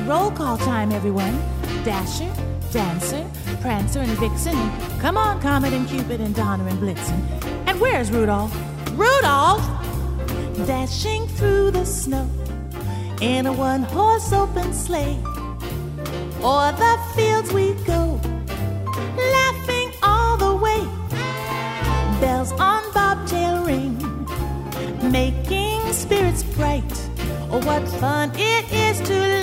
roll call time, everyone. Dasher, Dancer, Prancer, and Vixen, and come on, Comet and Cupid and Donner and Blitzen. And where's Rudolph? Rudolph! Dashing through the snow in a one-horse open sleigh. O'er the fields we go, laughing all the way. Bells on bobtail ring, making spirits bright. Oh, what fun it is to